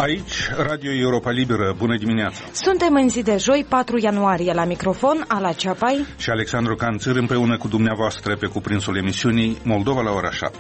Aici, Radio Europa Liberă, bună dimineața! Suntem în zi de joi, 4 ianuarie, la microfon, Ala Ceapai și Alexandru Canțăr împreună cu dumneavoastră pe cuprinsul emisiunii Moldova la ora 7.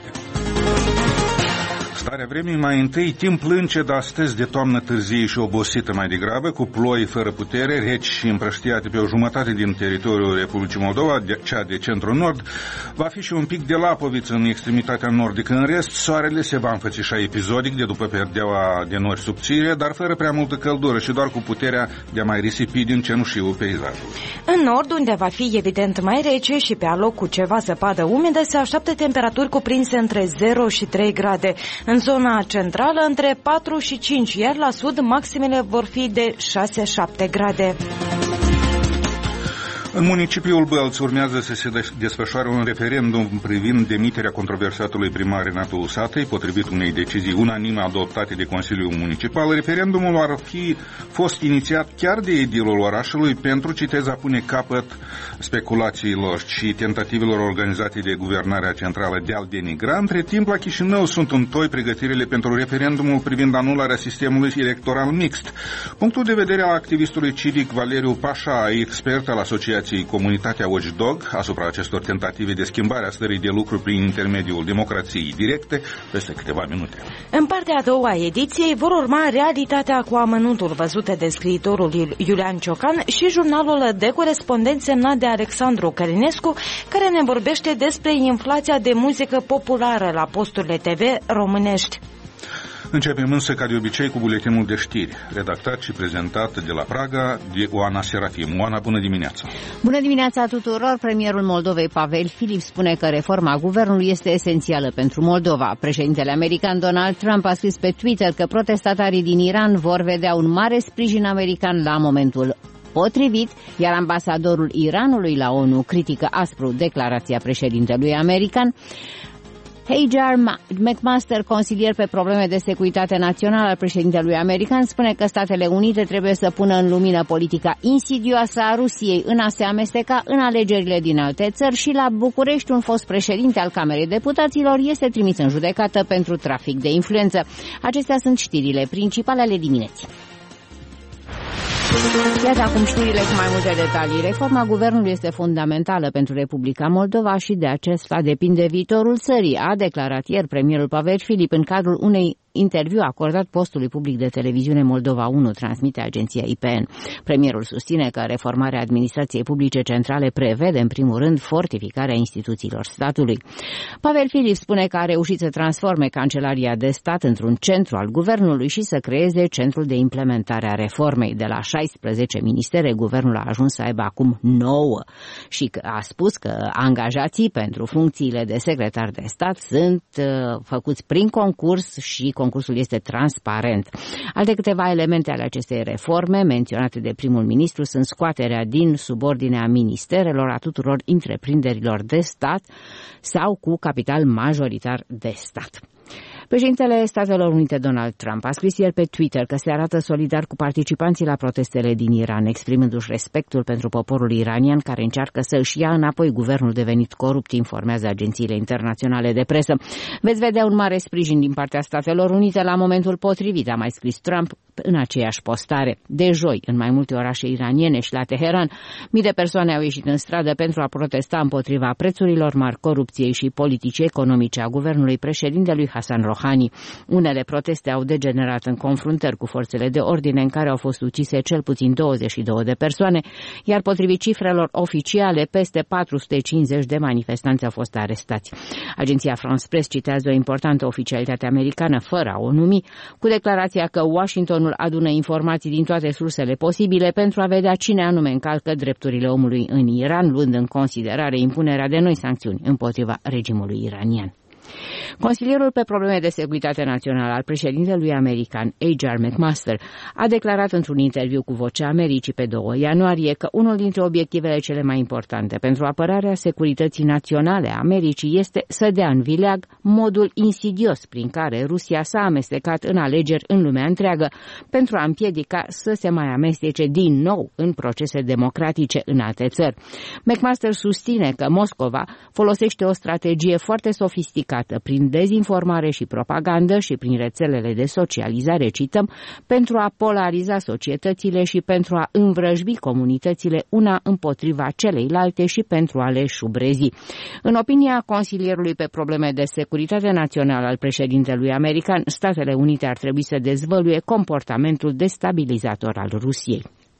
Starea vremii mai întâi, timp lânced astăzi de toamnă târzie și obosită mai degrabă, cu ploi fără putere, reci și împrăștiate pe o jumătate din teritoriul Republicii Moldova, cea de centru-nord. Va fi și un pic de lapoviță în extremitatea nordică. În rest, soarele se va înfățișa episodic de după perdeaua de nori subțire, dar fără prea multă căldură și doar cu puterea de a mai risipi din cenușiul peisajul. În nord, unde va fi evident mai rece și pe aloc cu ceva zăpadă umedă, se așteaptă temperaturi cuprinse între 0 și 3 grade. În zona centrală, între 4 și 5, iar la sud, maximele vor fi de 6-7 grade. În municipiul Bălți urmează să se desfășoare un referendum privind demiterea controversatului primar Renato Usatăi, potrivit unei decizii unanime adoptate de Consiliul Municipal. Referendumul ar fi fost inițiat chiar de edilul orașului pentru, citez, a pune capăt speculațiilor și tentativelor organizate de guvernarea centrală de a-l denigra. Între timp, la Chișinău sunt în toi pregătirile pentru referendumul privind anularea sistemului electoral mixt. Punctul de vedere al activistului civic Valeriu Pașa, expert al Asociației Comunitatea Watchdog asupra acestor tentative de schimbare a stării de lucru prin intermediul democrației directe, peste câteva minute. În partea a doua a ediției vor urma Realitatea cu amănuntul, văzute de scriitorul Iulian Ciocan, și jurnalul de corespondenți semnat de Alexandru Călinescu, care ne vorbește despre inflația de muzică populară la posturile TV românești. Începem însă, ca de obicei, cu buletinul de știri, redactat și prezentat de la Praga de Oana Serafim. Oana, bună dimineața! Bună dimineața tuturor! Premierul Moldovei, Pavel Filip, spune că reforma guvernului este esențială pentru Moldova. Președintele american Donald Trump a scris pe Twitter că protestatarii din Iran vor vedea un mare sprijin american la momentul potrivit, iar ambasadorul Iranului la ONU critică aspru declarația președintelui american. Hajar McMaster, consilier pe probleme de securitate națională al președintelui american, spune că Statele Unite trebuie să pună în lumină politica insidioasă a Rusiei în a se amesteca în alegerile din alte țări și la București un fost președinte al Camerei Deputaților este trimis în judecată pentru trafic de influență. Acestea sunt știrile principale ale dimineții. Iată acum știrile cu mai multe detalii. Reforma guvernului este fundamentală pentru Republica Moldova și de acesta depinde viitorul țării, a declarat ieri premierul Pavel Filip în cadrul unei interviu acordat postului public de televiziune Moldova 1, transmite agenția IPN. Premierul susține că reformarea administrației publice centrale prevede, în primul rând, fortificarea instituțiilor statului. Pavel Filip spune că a reușit să transforme Cancelaria de Stat într-un centru al guvernului și să creeze centrul de implementare a reformei. De la 16 ministere, guvernul a ajuns să aibă acum 9 și a spus că angajații pentru funcțiile de secretar de stat sunt făcuți prin concurs și concursul este transparent. Alte câteva elemente ale acestei reforme menționate de primul ministru sunt scoaterea din subordinea ministerelor a tuturor întreprinderilor de stat sau cu capital majoritar de stat. Președintele Statelor Unite Donald Trump a scris ieri pe Twitter că se arată solidar cu participanții la protestele din Iran, exprimându-și respectul pentru poporul iranian care încearcă să își ia înapoi guvernul devenit corupt, informează agențiile internaționale de presă. Veți vedea un mare sprijin din partea Statelor Unite la momentul potrivit, a mai scris Trump în aceeași postare. De joi, în mai multe orașe iraniene și la Teheran, mii de persoane au ieșit în stradă pentru a protesta împotriva prețurilor mari, corupției și politicii economice a guvernului președintelui Hassan Rouhani. Unele proteste au degenerat în confruntări cu forțele de ordine, în care au fost ucise cel puțin 22 de persoane, iar potrivit cifrelor oficiale, peste 450 de manifestanți au fost arestați. Agenția France Press citează o importantă oficialitate americană, fără a o numi, cu declarația că Washingtonul adună informații din toate sursele posibile pentru a vedea cine anume încalcă drepturile omului în Iran, luând în considerare impunerea de noi sancțiuni împotriva regimului iranian. Consilierul pe probleme de securitate națională al președintelui american, Hajar McMaster, a declarat într-un interviu cu Vocea Americii pe 2 ianuarie că unul dintre obiectivele cele mai importante pentru apărarea securității naționale a Americii este să dea în vileag modul insidios prin care Rusia s-a amestecat în alegeri în lumea întreagă pentru a împiedica să se mai amestece din nou în procese democratice în alte țări. McMaster susține că Moscova folosește o strategie foarte sofisticată încercată prin dezinformare și propagandă și prin rețelele de socializare, cităm, pentru a polariza societățile și pentru a învrăjbi comunitățile una împotriva celeilalte și pentru a le șubrezi. În opinia consilierului pe probleme de securitate națională al președintelui american, Statele Unite ar trebui să dezvăluie comportamentul destabilizator al Rusiei.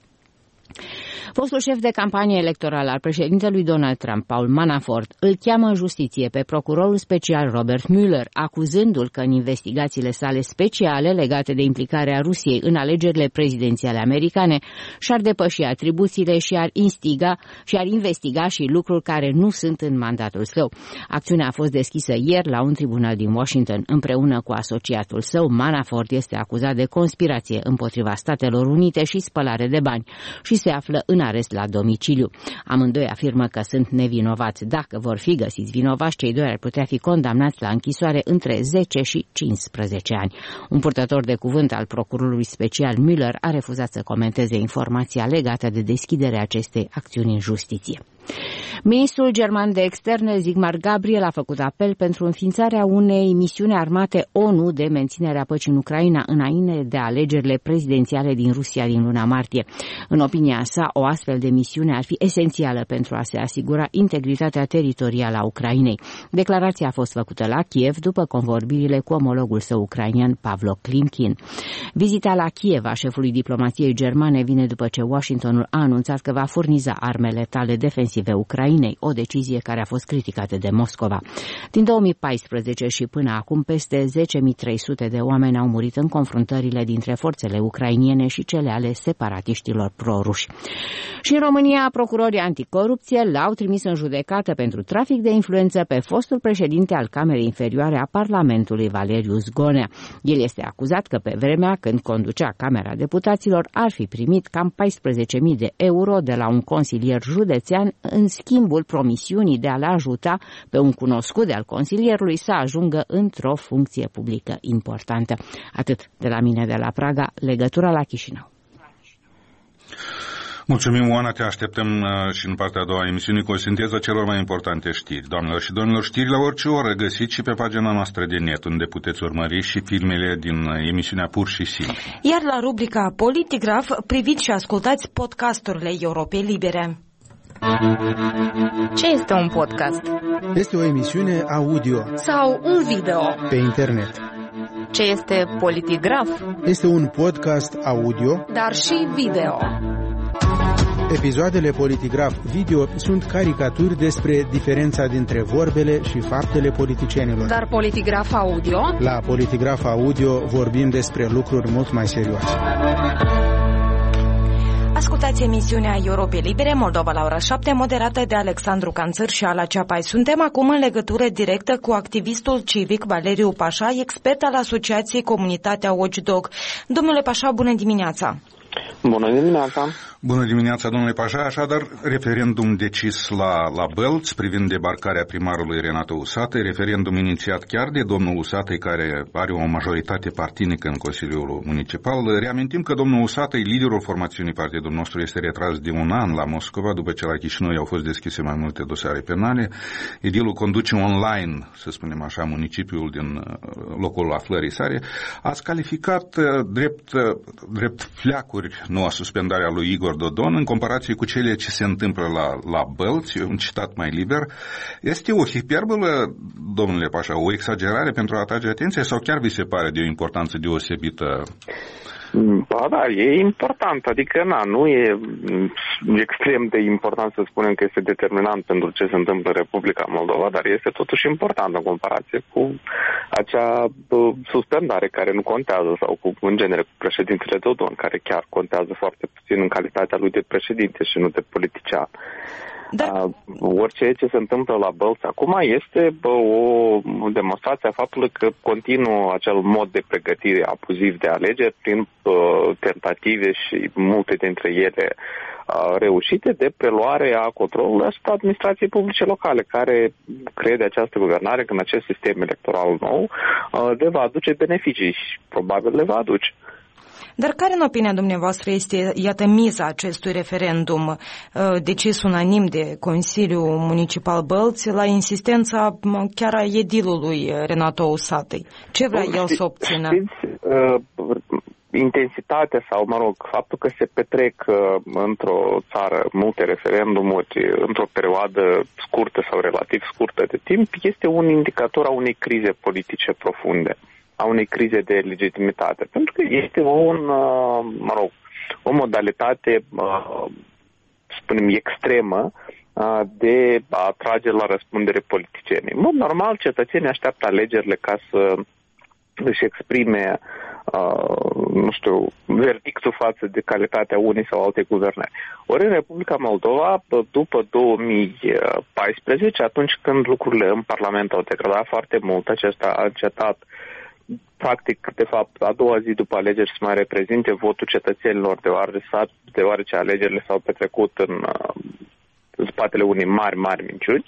Fostul șef de campanie electorală al președintelui Donald Trump, Paul Manafort, îl cheamă în justiție pe procurorul special Robert Mueller, acuzându-l că în investigațiile sale speciale legate de implicarea Rusiei în alegerile prezidențiale americane și-ar depăși atribuțiile și ar investiga și lucruri care nu sunt în mandatul său. Acțiunea a fost deschisă ieri la un tribunal din Washington. Împreună cu asociatul său, Manafort este acuzat de conspirație împotriva Statelor Unite și spălare de bani și se află în arest la domiciliu. Amândoi afirmă că sunt nevinovați. Dacă vor fi găsiți vinovați, cei doi ar putea fi condamnați la închisoare între 10 și 15 ani. Un purtător de cuvânt al procurorului special Mueller a refuzat să comenteze informația legată de deschiderea acestei acțiuni în justiție. Ministrul german de externe Sigmar Gabriel a făcut apel pentru înființarea unei misiuni armate ONU de menținere a păcii în Ucraina înainte de alegerile prezidențiale din Rusia din luna martie. În opinia sa, o astfel de misiune ar fi esențială pentru a se asigura integritatea teritorială a Ucrainei. Declarația a fost făcută la Kiev după convorbirile cu omologul său ucrainian Pavlo Klimkin. Vizita la Kiev a șefului diplomației germane vine după ce Washingtonul a anunțat că va furniza arme letale defensive Ucrainei, o decizie care a fost criticată de Moscova. Din 2014 și până acum, peste 10.300 de oameni au murit în confruntările dintre forțele ucrainiene și cele ale separatiștilor pro-ruși. Și în România, procurorii anticorupție l-au trimis în judecată pentru trafic de influență pe fostul președinte al Camerei Inferioare a Parlamentului, Valeriu Zgonea. El este acuzat că pe vremea când conducea Camera Deputaților ar fi primit cam 14.000 de euro de la un consilier județean în schimbul promisiunii de a-l ajuta pe un cunoscut de-al consilierului să ajungă într-o funcție publică importantă. Atât de la mine de la Praga, legătura la Chișinău. Mulțumim, Oana, te așteptăm și în partea a doua a emisiunii cu o sinteză celor mai importante știri. Doamnelor și domnilor, știri la orice oră găsiți și pe pagina noastră de net, unde puteți urmări și filmele din emisiunea Pur și Simplu. Iar la rubrica Politigraf, priviți și ascultați podcasturile Europei Libere. Ce este un podcast? Este o emisiune audio sau un video pe internet. Ce este Politigraf? Este un podcast audio, dar și video. Episoadele Politigraf video sunt caricaturi despre diferența dintre vorbele și faptele politicienilor. Dar Politigraf audio? La Politigraf audio vorbim despre lucruri mult mai serioase. Ascultați emisiunea Europei Libere, Moldova la ora 7, moderată de Alexandru Canțăr și Ala Ceapai. Suntem acum în legătură directă cu activistul civic Valeriu Pașa, expert al Asociației Comunitatea Watchdog. Domnule Pașa, bună dimineața! Bună dimineața! Bună dimineața, domnule Pașa. Așadar, referendum decis la Bălț privind debarcarea primarului Renato Usatăi, referendum inițiat chiar de domnul Usatăi, care are o majoritate partinică în Consiliul Municipal. Reamintim că domnul Usatăi, liderul formațiunii partidului nostru, este retras de un an la Moscova, după ce la Chișinău au fost deschise mai multe dosare penale. Edilul conduce online, să spunem așa, municipiul din locul aflării sale. Ați calificat drept fleacuri noua suspendarea lui Igor Dodon în comparație cu cele ce se întâmplă la Bălți, un citat mai liber. Este o hiperbole, domnule Pașa, o exagerare pentru a atrage atenția sau chiar vi se pare de o importanță deosebită? Ba da, e important, adică nu e extrem de important să spunem că este determinant pentru ce se întâmplă în Republica Moldova, dar este totuși important în comparație cu acea suspendare care nu contează sau cu, în genere, cu președintele Dodon, care chiar contează foarte puțin în calitatea lui de președinte și nu de politician. Da. Orice ce se întâmplă la Bălți acum este o demonstrație a faptului că continuă acel mod de pregătire abuziv de alegeri prin tentative și multe dintre ele reușite de preluare a controlului asupra administrației publice locale, care crede această guvernare că în acest sistem electoral nou le va aduce beneficii și probabil le va aduce. Dar care, în opinia dumneavoastră, este, iată, miza acestui referendum decis unanim de Consiliul Municipal Bălți la insistența chiar a edilului Renato Usatăi? Ce vrea el să obțină? Intensitatea sau, faptul că se petrec într-o țară multe referendumuri într-o perioadă scurtă sau relativ scurtă de timp este un indicator a unei crize politice profunde, a unei crize de legitimitate. Pentru că este o modalitate, spunem, extremă de a trage la răspundere politicienii. În mod normal, cetățenii așteaptă alegerile ca să își exprime verdictul față de calitatea unei sau alte guvernări. Ori în Republica Moldova, după 2014, atunci când lucrurile în Parlament au degradat foarte mult, acesta a încetat, practic, de fapt, a doua zi după alegeri să mai reprezinte votul cetățenilor, deoarece alegerile s-au petrecut în spatele unei mari minciuni.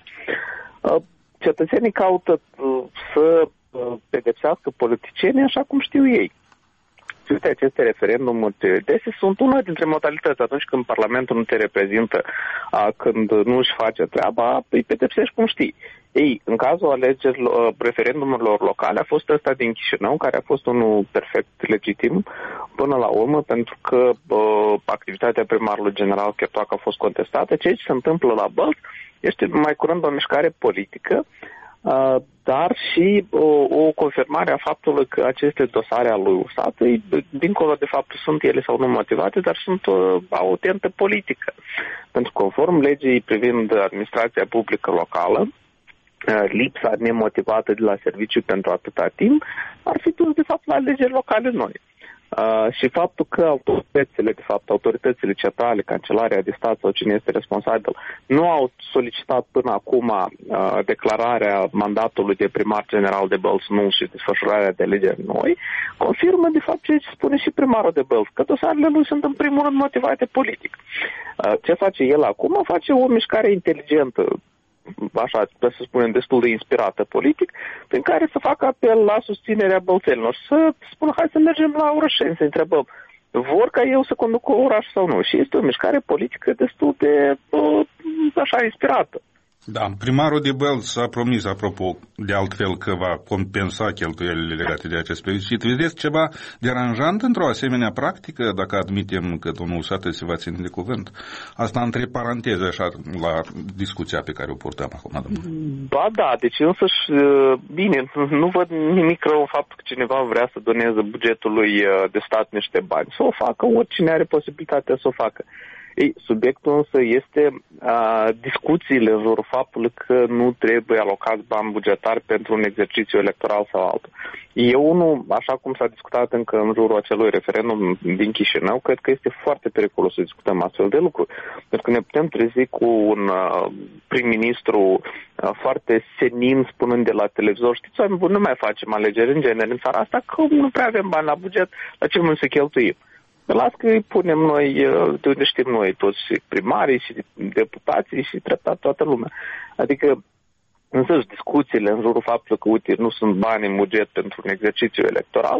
Cetățenii caută să pedepsească politicienii așa cum știu ei. Uite, aceste referendumuri dese sunt una dintre modalități. Atunci când Parlamentul nu te reprezintă, când nu își face treaba, îi pedepsești cum știi. Ei, în cazul referendumurilor locale, a fost ăsta din Chișinău, care a fost unul perfect legitim până la urmă, pentru că activitatea primarului general Chertoacă a fost contestată. Ceea ce se întâmplă la Bălți este mai curând o mișcare politică, dar și o confirmare a faptului că aceste dosare ale lui Usatăi, dincolo de faptul sunt ele sau nu motivate, dar sunt au o tentă politică. Pentru că, conform legii privind administrația publică locală, lipsa nemotivată de la serviciu pentru atâta timp ar fi dus, de fapt, la alegeri locale noi. Și faptul că autoritățile centrale, Cancelarea de Stat sau cine este responsabil, nu au solicitat până acum declararea mandatului de primar general de Bălți nul și desfășurarea de alegeri noi, confirmă de fapt ce spune și primarul de Bălți, că dosarele lui sunt în primul rând motivate politic. Ce face el acum? Face o mișcare inteligentă, așa, să spunem, destul de inspirată politic, prin care să facă apel la susținerea bălțenilor, să spună, hai să mergem la Orășeni, să întrebăm, vor ca eu să conduc oraș sau nu? Și este o mișcare politică destul de, așa, inspirată. Da, primarul de Bălți a promis, apropo, de altfel că va compensa cheltuielile legate de acest plebiscit. Vedeți ceva deranjant într-o asemenea practică, dacă admitem că domnul Usatăi se va ține de cuvânt? Asta între paranteze, așa, la discuția pe care o purtăm acum, domnule. Ba da, deci însăși, bine, nu văd nimic rău în faptul că cineva vrea să doneze bugetului de stat niște bani. Să o facă, oricine are posibilitatea să o facă. Ei, subiectul însă este discuțiile în jurul faptului că nu trebuie alocați bani bugetari pentru un exercițiu electoral sau altul. Eu nu, așa cum s-a discutat încă în jurul acelui referendum din Chișinău, cred că este foarte periculos să discutăm astfel de lucruri. Pentru că ne putem trezi cu un prim-ministru foarte senin spunând de la televizor, știți, oameni buni, nu mai facem alegeri în genere în țara asta, că nu prea avem bani la buget, la ce mult să cheltuim. Las că îi punem noi, de unde știm noi, toți primarii și deputații și treptat toată lumea. Adică, însăși, discuțiile în jurul faptului că, uite, nu sunt bani în buget pentru un exercițiu electoral,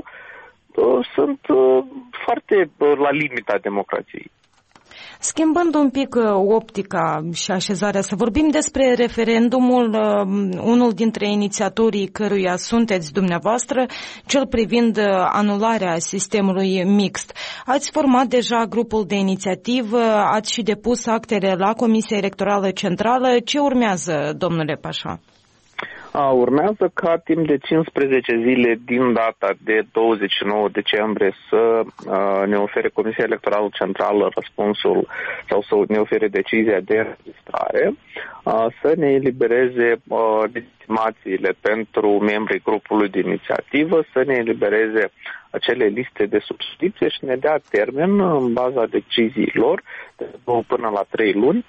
sunt foarte la limita democrației. Schimbând un pic optica și așezarea, să vorbim despre referendumul, unul dintre inițiatorii căruia sunteți dumneavoastră, cel privind anularea sistemului mixt. Ați format deja grupul de inițiativă, ați și depus actele la Comisia Electorală Centrală. Ce urmează, domnule Pașa? Urmează ca timp de 15 zile din data de 29 decembrie să ne ofere Comisia Electorală Centrală răspunsul sau să ne ofere decizia de înregistrare, să ne elibereze legitimațiile pentru membrii grupului de inițiativă, să ne elibereze acele liste de subscripție și ne dea termen în baza deciziilor de 2 până la 3 luni,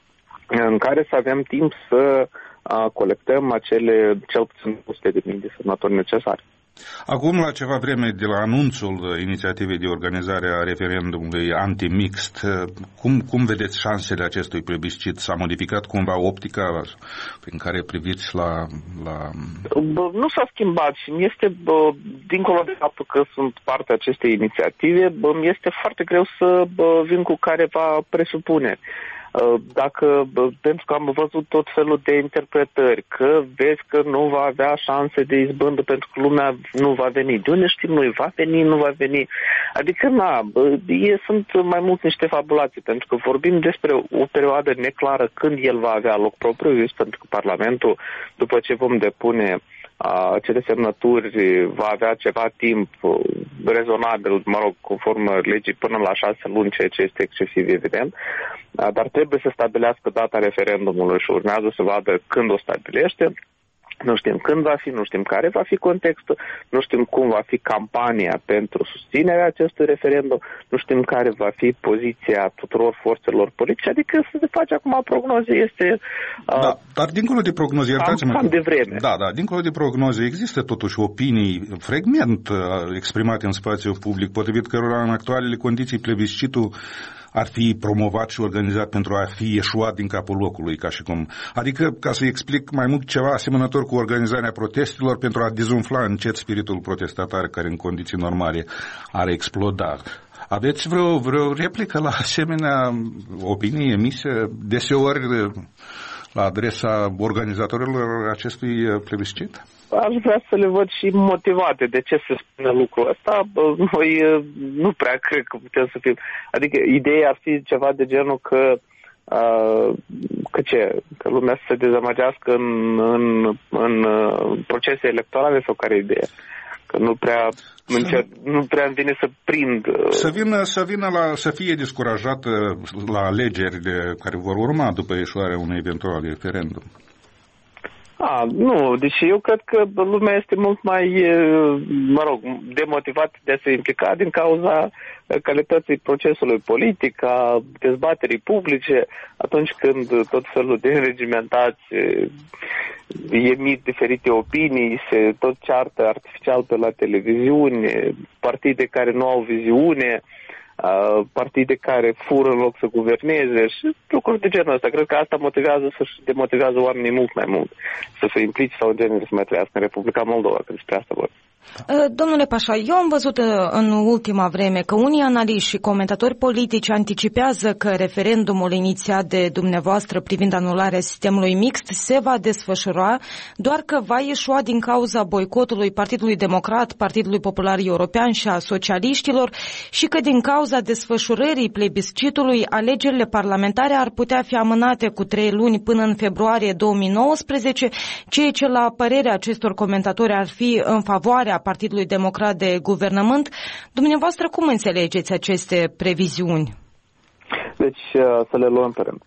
în care să avem timp să colectăm acele cel puțin 100.000 de semnători necesare. Acum, la ceva vreme de la anunțul inițiativei de organizare a referendumului antimixt, cum vedeți șansele acestui plebiscit? S-a modificat cumva optica prin care priviți la... Nu s-a schimbat și este, dincolo de faptul că sunt parte acestei inițiative, este foarte greu să vin cu careva presupuneri. Pentru că am văzut tot felul de interpretări, că vezi că nu va avea șanse de izbândă pentru că lumea nu va veni. De unde știm noi? Va veni, nu va veni? Adică, sunt mai mult niște fabulații, pentru că vorbim despre o perioadă neclară când el va avea loc propriu, pentru că Parlamentul, după ce vom depune acele semnături, va avea ceva timp rezonabil, conform legii, până la 6 luni, ceea ce este excesiv evident, dar trebuie să stabilească data referendumului și urmează să vadă când o stabilește. Nu știm când va fi, nu știm care va fi contextul, nu știm cum va fi campania pentru susținerea acestui referendum, nu știm care va fi poziția tuturor forțelor politice, adică să se face acum prognoze este... dar dincolo de prognoze, iertați-mă... Cam de vreme. Da, dincolo de prognoze, există totuși opinii frecvent exprimate în spațiul public, potrivit cărora în actualele condiții plebiscitul ar fi promovat și organizat pentru a fi eșuat din capul locului, ca și cum. Adică, ca să explic mai mult, ceva asemănător cu organizarea protestelor pentru a dezumfla încet spiritul protestatar care în condiții normale ar exploda. Aveți vreo replică la asemenea opinii emise deseori la adresa organizatorilor acestui plebiscit? Aș vrea să le văd și motivate de ce se spune lucrul ăsta. Noi nu prea cred că putem să fim. Adică ideea ar fi ceva de genul că Că lumea să se dezamăgească în procese electorale sau care ideea? Că nu prea îmi vine să prind. Să fie descurajată la alegerile care vor urma după ieșuarea unui eventual referendum. Nu, deși eu cred că lumea este mult mai, demotivată de a se implica din cauza calității procesului politic, a dezbaterii publice, atunci când tot felul de regimentați emit diferite opinii, se tot ceartă artificial pe la televiziune, partide care nu au viziune, partide care fură în loc să guverneze și lucruri de genul ăsta. Cred că asta motivează și demotivează oamenii mult mai mult să se implice sau în genere să mai trăiască în Republica Moldova, că despre asta vorbim. Domnule Pașa, eu am văzut în ultima vreme că unii analiști și comentatori politici anticipează că referendumul inițiat de dumneavoastră privind anularea sistemului mixt se va desfășura, doar că va ieșua din cauza boicotului Partidului Democrat, Partidului Popular European și a socialiștilor și că din cauza desfășurării plebiscitului, alegerile parlamentare ar putea fi amânate cu 3 luni până în februarie 2019, ceea ce la părerea acestor comentatori ar fi în favoarea Partidului Democrat de guvernământ. Dumneavoastră, cum înțelegeți aceste previziuni? Deci, să le luăm pe rând.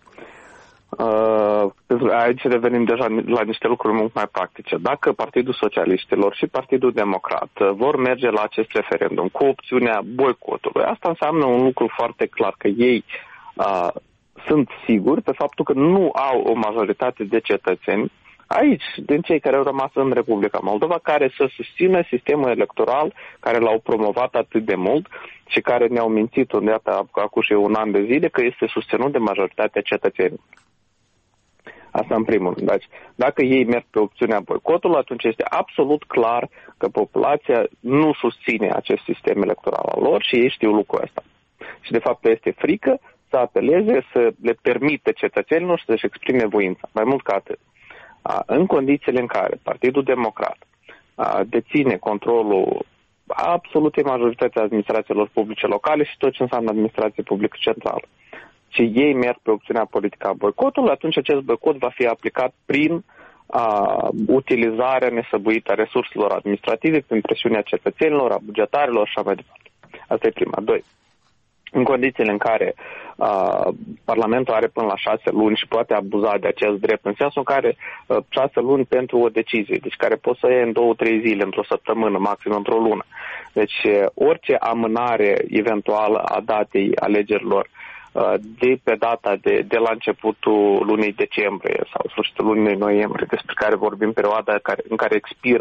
Aici revenim deja la niște lucruri mult mai practice. Dacă Partidul Socialiștilor și Partidul Democrat vor merge la acest referendum cu opțiunea boicotului, asta înseamnă un lucru foarte clar, că ei sunt siguri pe faptul că nu au o majoritate de cetățeni aici, din cei care au rămas în Republica Moldova, care să susțină sistemul electoral care l-au promovat atât de mult și care ne-au mințit acum și un an de zile că este susținut de majoritatea cetățenilor. Asta în primul rând. Deci, dacă ei merg pe opțiunea boicotului, atunci este absolut clar că populația nu susține acest sistem electoral al lor și ei știu lucrul ăsta. Și de fapt este frică să apeleze, să le permită cetățenilor să-și exprime voința. Mai mult ca atât. În condițiile în care Partidul Democrat deține controlul absolutei majorității administrațiilor publice locale și tot ce înseamnă administrație publică centrală, și ei merg pe opțiunea politică a boicotului, atunci acest boicot va fi aplicat prin utilizarea nesăbuită a resurselor administrative, prin presiunea cetățenilor, a bugetarilor și așa mai departe. Asta e prima. 2. În condițiile în care Parlamentul are până la 6 luni și poate abuza de acest drept, în sensul în care 6 luni pentru o decizie, deci care pot să iei în 2-3 zile, într-o săptămână, maxim într-o lună. Deci orice amânare eventuală a datei alegerilor de pe data de la începutul lunii decembrie sau sfârșitul lunii noiembrie, despre care vorbim, perioada în care expiră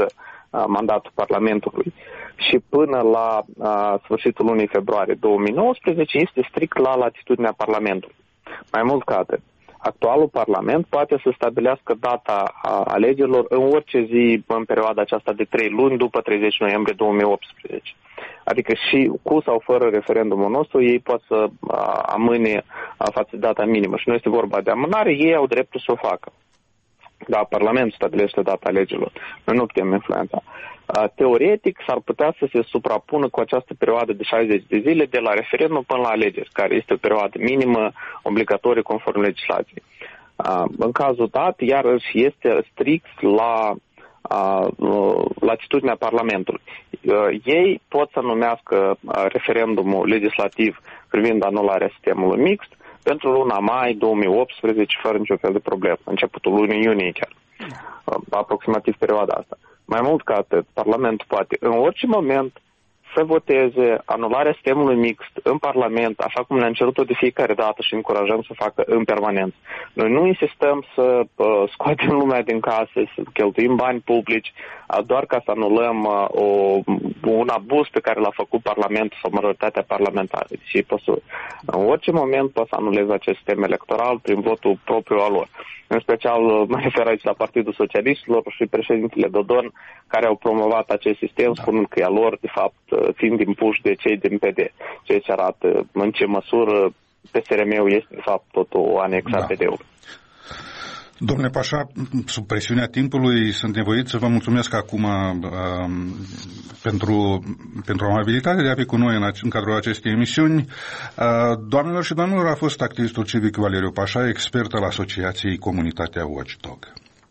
mandatul Parlamentului și până la sfârșitul lunii februarie 2019 este strict la latitudinea Parlamentului. Mai mult ca atât, actualul Parlament poate să stabilească data alegerilor în orice zi în perioada aceasta de 3 luni după 30 noiembrie 2018. Adică și cu sau fără referendumul nostru, ei pot să amâne față de data minimă. Și nu este vorba de amânare, ei au dreptul să o facă. Da, Parlamentul stabilește data alegerilor. Noi nu putem influența. Teoretic, s-ar putea să se suprapună cu această perioadă de 60 de zile de la referendum până la alegeri, care este o perioadă minimă obligatorie conform legislației. În cazul dat, iarăși este strict la latitudinea Parlamentului. Ei pot să numească referendumul legislativ privind anularea sistemului mixt pentru luna mai 2018 fără niciun fel de problemă, începutul lunii iunie chiar, aproximativ perioada asta. Mai mult ca atât, Parlamentul poate în orice moment să voteze anularea sistemului mixt în Parlament, așa cum ne-am cerut-o de fiecare dată și încurajăm să facă în permanență. Noi nu insistăm să scoatem lumea din casă, să cheltuim bani publici, doar ca să anulăm un abuz pe care l-a făcut Parlamentul sau majoritatea parlamentară. Și în orice moment poți să anulezi acest sistem electoral prin votul propriu al lor. În special mă refer aici la Partidul Socialiștilor și președintele Dodon, care au promovat acest sistem, spunând că e a lor, de fapt, fiind impuși de cei din PD, ceea ce arată în ce măsură PSRM-ul este, de fapt, tot o anexă a PD-ului. Domnule Pașa, sub presiunea timpului sunt nevoit să vă mulțumesc acum pentru amabilitatea de a fi cu noi în cadrul acestei emisiuni. Doamnelor și domnilor, a fost activistul civic Valeriu Pașa, expert al Asociației Comunitatea Watchdog.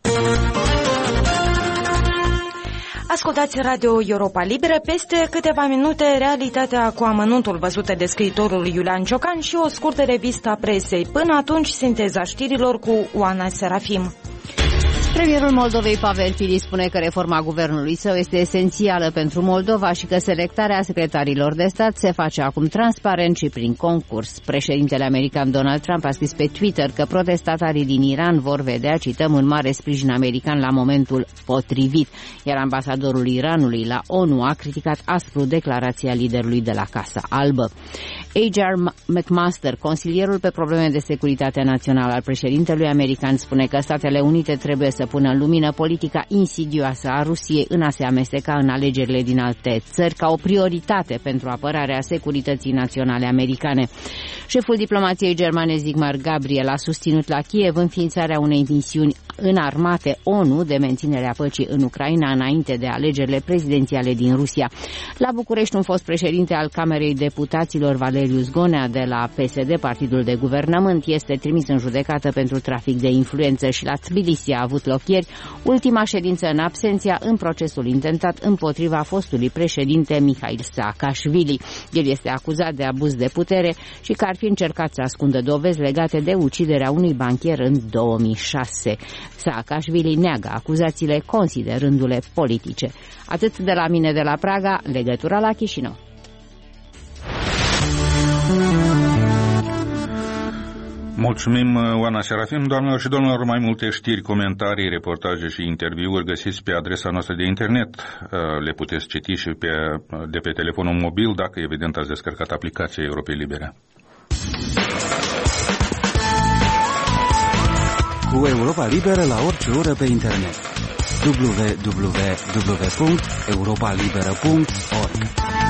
Ascultați Radio Europa Liberă, peste câteva minute realitatea cu amănuntul văzută de scriitorul Iulian Ciocan și o scurtă revistă a presei. Până atunci, sinteza știrilor cu Oana Serafim. Premierul Moldovei Pavel Filip spune că reforma guvernului său este esențială pentru Moldova și că selectarea secretarilor de stat se face acum transparent și prin concurs. Președintele american Donald Trump a scris pe Twitter că protestatarii din Iran vor vedea, cităm, un mare sprijin american la momentul potrivit, iar ambasadorul Iranului la ONU a criticat aspru declarația liderului de la Casa Albă. A.J. McMaster, consilierul pe probleme de securitate națională al președintelui american, spune că Statele Unite trebuie să pună în lumină politica insidioasă a Rusiei în a se amesteca în alegerile din alte țări ca o prioritate pentru apărarea securității naționale americane. Șeful diplomației germane Sigmar Gabriel a susținut la Kiev înființarea unei misiuni înarmate ONU de menținere a păcii în Ucraina înainte de alegerile prezidențiale din Rusia. La București, un fost președinte al Camerei Deputaților, Valeriu Zgonea, de la PSD, partidul de guvernământ, este trimis în judecată pentru trafic de influență și la Tbilisi a avut loc ieri ultima ședință în absenția în procesul intentat împotriva fostului președinte Mihail Saakashvili. El este acuzat de abuz de putere și că ar fi încercat să ascundă dovezi legate de uciderea unui banchier în 2006. Saakashvili neagă acuzațiile, considerându-le politice. Atât de la mine de la Praga, legătura la Chișinău. Mulțumim, Oana Serafim. Doamnelor și domnilor, mai multe știri, comentarii, reportaje și interviuri găsiți pe adresa noastră de internet. Le puteți citi și de pe telefonul mobil, dacă evident ați descărcat aplicația Europei Libere. Cu Europa Liberă la orice oră pe internet. www.europalibera.org.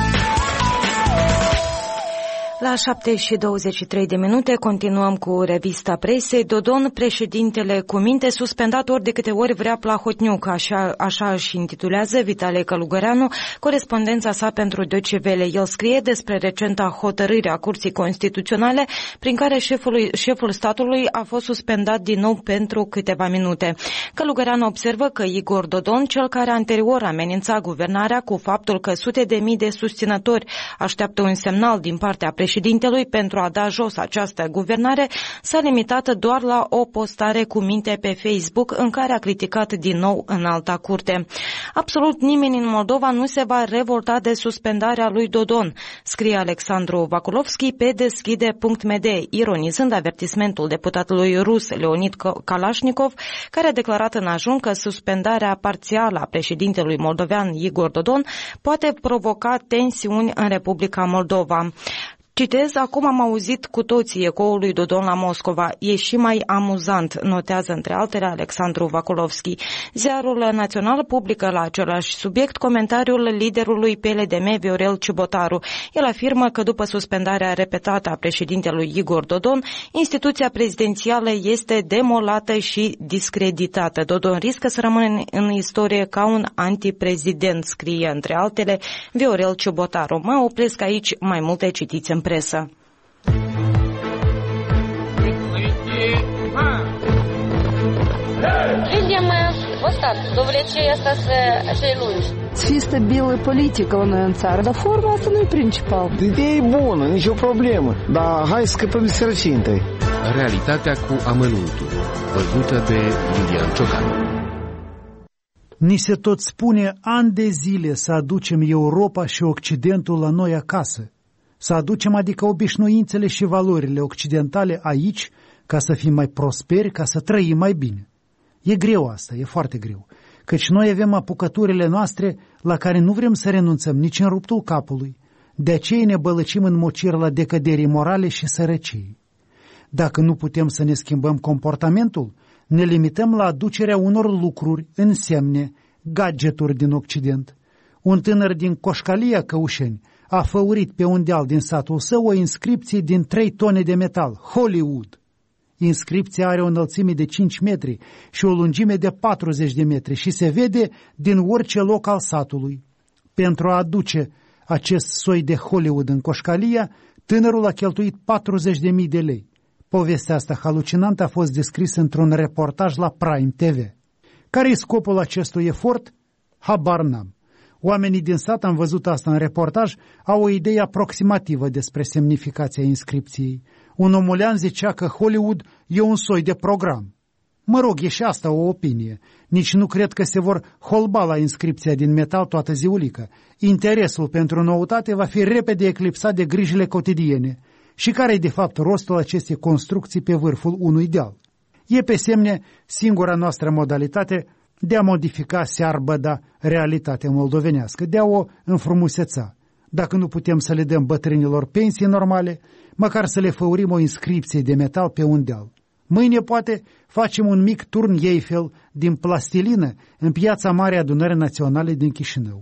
La 7:23 continuăm cu revista presei. Dodon, președintele cu minte, suspendat ori de câte ori vrea Plahotniuc, așa își intitulează Vitale Călugăreanu corespondența sa pentru Deutsche Welle. El scrie despre recenta hotărâre a Curții Constituționale prin care șeful statului a fost suspendat din nou pentru câteva minute. Călugăreanu observă că Igor Dodon, cel care anterior amenința guvernarea cu faptul că sute de mii de susținători așteaptă un semnal din partea președintelui, președintelui pentru a da jos această guvernare s-a limitat doar la o postare cu minte pe Facebook în care a criticat din nou Înalta Curte. Absolut nimeni în Moldova nu se va revolta de suspendarea lui Dodon, scrie Alexandru Vakulovski pe deschide.md, ironizând avertismentul deputatului rus Leonid Kalashnikov, care a declarat în ajun că suspendarea parțială a președintelui moldovean Igor Dodon poate provoca tensiuni în Republica Moldova. Citez, acum am auzit cu toții ecoul lui Dodon la Moscova. E și mai amuzant, notează între altele Alexandru Vakulovski. Ziarul Național publică la același subiect comentariul liderului PLDM Viorel Ciubotaru. El afirmă că după suspendarea repetată a președintelui Igor Dodon, instituția prezidențială este demolată și discreditată. Dodon riscă să rămână în istorie ca un antiprezident, scrie între altele Viorel Ciubotaru. Mă opresc aici, mai multe citiți în presă. Людям вот так, довлечение asta să-i lungi. Să fie stabilă politică la noi în țară, dar forma asta nu e principal. Ideea e bună, nicio problemă, dar hai să scăpăm de sărăcie întâi. Realitatea cu amănuntul, văzută de Iulian Ciocan. Ni se tot spune ani de zile să aducem Europa și Occidentul la noi acasă. Să aducem adică obișnuințele și valorile occidentale aici ca să fim mai prosperi, ca să trăim mai bine. E greu asta, e foarte greu, căci noi avem apucăturile noastre la care nu vrem să renunțăm nici în ruptul capului. De aceea ne bălăcim în mocir la decăderii morale și sărăciei. Dacă nu putem să ne schimbăm comportamentul, ne limităm la aducerea unor lucruri, însemne, gadgeturi din Occident. Un tânăr din Coșcalia, Căușeni, a făurit pe un deal din satul său o inscripție din 3 tone de metal, Hollywood. Inscripția are o înălțime de 5 metri și o lungime de 40 de metri și se vede din orice loc al satului. Pentru a aduce acest soi de Hollywood în Coșcalia, tânărul a cheltuit 40.000 de lei. Povestea asta halucinantă a fost descrisă într-un reportaj la Prime TV. Care e scopul acestui efort? Habar n-am. Oamenii din sat, am văzut asta în reportaj, au o idee aproximativă despre semnificația inscripției. Un omulean zicea că Hollywood e un soi de program. Mă rog, e și asta o opinie. Nici nu cred că se vor holba la inscripția din metal toată ziulică. Interesul pentru noutate va fi repede eclipsat de grijile cotidiene. Și care e de fapt rostul acestei construcții pe vârful unui deal? E pe semne singura noastră modalitate de a modifica searbăda realitatea moldovenească, de a o înfrumuseța. Dacă nu putem să le dăm bătrânilor pensii normale, măcar să le făurim o inscripție de metal pe un deal. Mâine, poate, facem un mic turn Eiffel din plastilină în Piața Mare Adunării Naționale din Chișinău.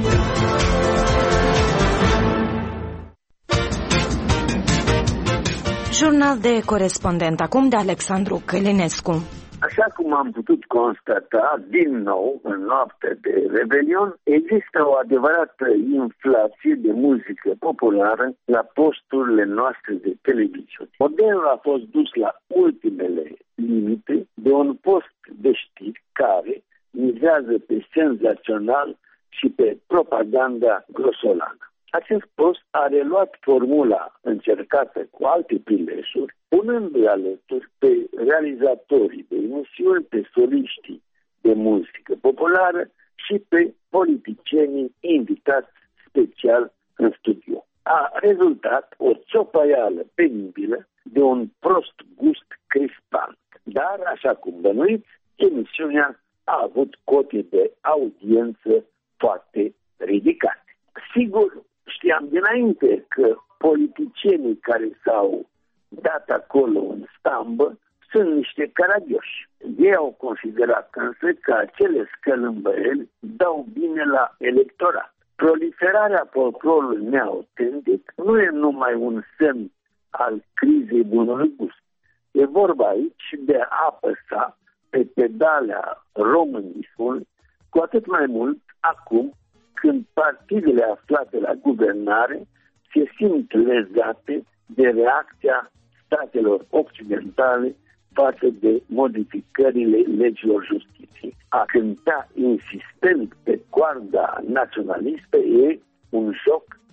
Jurnal de corespondent, acum de Alexandru Călinescu. Așa cum am putut constata, din nou, în noaptea de Revelion, există o adevărată inflație de muzică populară la posturile noastre de televiziune. Modelul a fost dus la ultimele limite de un post de știri care mizează pe senzațional și pe propaganda grosolană. Acest post a reluat formula încercată cu alte prilejuri, punându-i alături pe realizatorii de emisiuni, pe soliștii de muzică populară și pe politicienii invitați special în studio. A rezultat o ciopăială penibilă de un prost gust crispant, dar, așa cum bănuiți, emisiunea a avut cote de audiență foarte ridicate. Sigur, știam dinainte că politicienii care s-au dat acolo în stambă sunt niște caragioși. Ei au considerat însă că acele scălâmbăieli dau bine la electorat. Proliferarea folclorului neautentic nu e numai un semn al crizei bunului gust. E vorba aici de a apăsa pe pedalea românismului, cu atât mai mult acum când partidele aflate la guvernare se simt lezate de reacția statelor occidentale față de modificările legilor justiției. A cânta insistent pe coarda naționalistă e un joc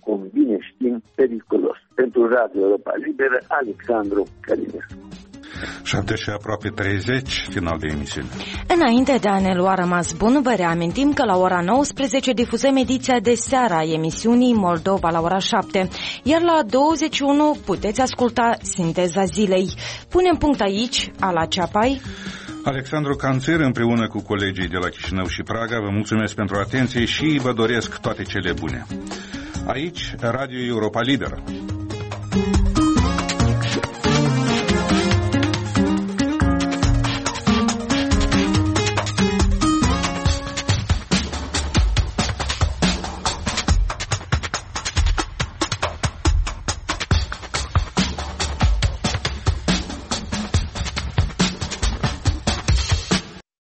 cum bine știm, periculos. Pentru Radio Europa Liberă, Alexandru Călinescu. 7 și aproape 30, final de emisiune. Înainte de a ne lua rămas bun, vă reamintim că la ora 19 difuzăm ediția de seară a emisiunii Moldova la ora 7, iar la 21 puteți asculta Sinteza Zilei. Punem punct aici, Ala Ceapai, Alexandru Canțer, împreună cu colegii de la Chișinău și Praga, vă mulțumesc pentru atenție și vă doresc toate cele bune. Aici, Radio Europa Liberă.